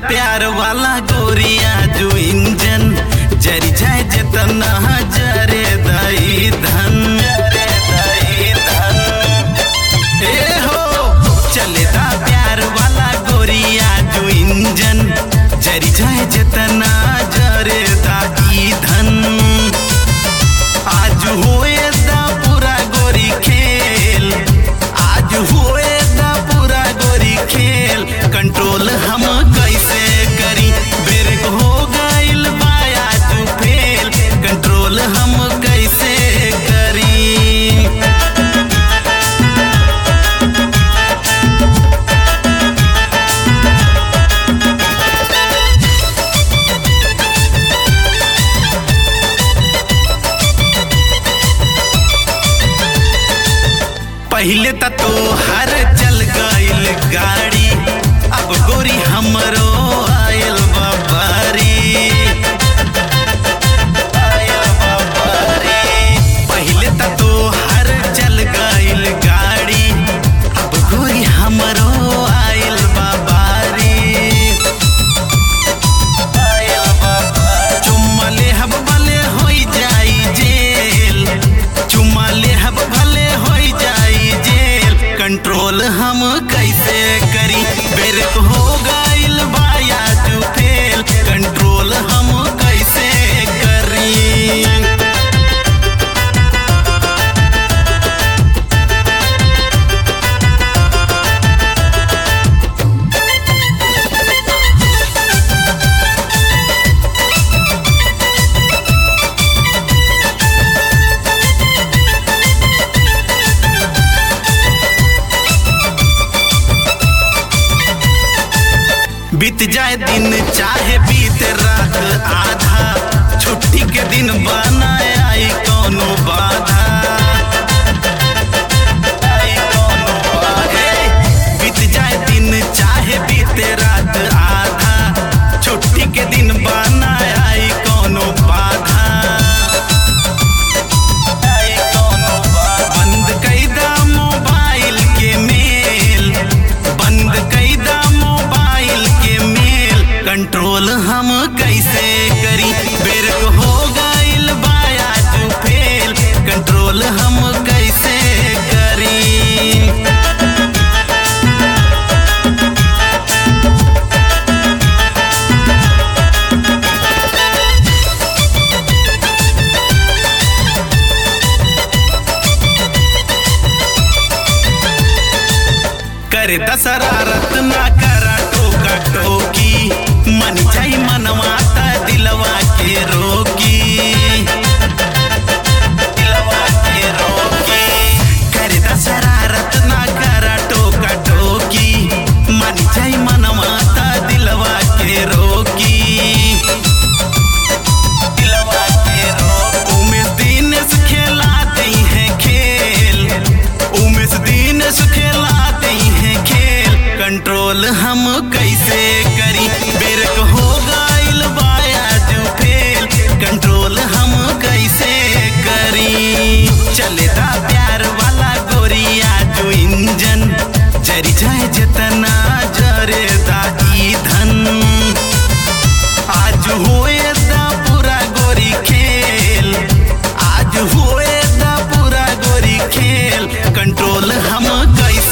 प्यार वाला गोरिया जो इंजन जरी जाए जितना जरे दई धन ए हो चलेदा प्यार वाला गोरिया जो इंजन जरी जाए जितना जरे दई धन आज हुए दा पूरा गोरी खेल आज हुए दा पूरा गोरी खेल कंट्रोल हम कैसे करी ब्रेक हो गइल बाया तू फेल कंट्रोल हम कैसे करी। पहले तो हर चल गइल गाड़ी अब गोरी हमरो आयल बाबारी पहले तो हर चल गइल गाड़ी अब गोरी हमरो आयल बाबारी चुम्मा ले हब भले होई जाई जेल चुम्मा ले हब भले होई जाई जेल कंट्रोल हम कैसे करी ब्रेक हो गइल बाया तू फेल कंट्रोल हम कैसे करी। बीत जाए दिन चाहे बीत रात आधा छुट्टी के दिन बनाए आई कोनो बाधा बीत जाए दिन चाहे बीत रात आधा छुट्टी के दिन बनाए आई कोनो बाधा बंद कैदा मोबाइल के मेल बंद कैदा मोबाइल के मेल कंट्रोल हम कैसे करी ब्रेक हो गइल बाया तू फेल कंट्रोल हम कैसे करी। करे दशरारत ना करा टोका टोकी मन जाई मनवाता दिलवा के रोकी करे दशरारत ना करा टोका टोकी मन जाई मनवाता दिलवा के रोकी उमेश दिनेश खेलाते हैं खेल उमेश दिनेश खेलाते हैं खेल कंट्रोल हम कैसे करी ब्रेक हो गइल बाया जो फेल कंट्रोल हम कैसे करी। चलेदा प्यार वाला गोरिया जो इंजन जरी जाए जितना जरे दाई धन आज हुए दा पूरा गोरी खेल आज हुए दा पूरा गोरी खेल कंट्रोल हम कैसे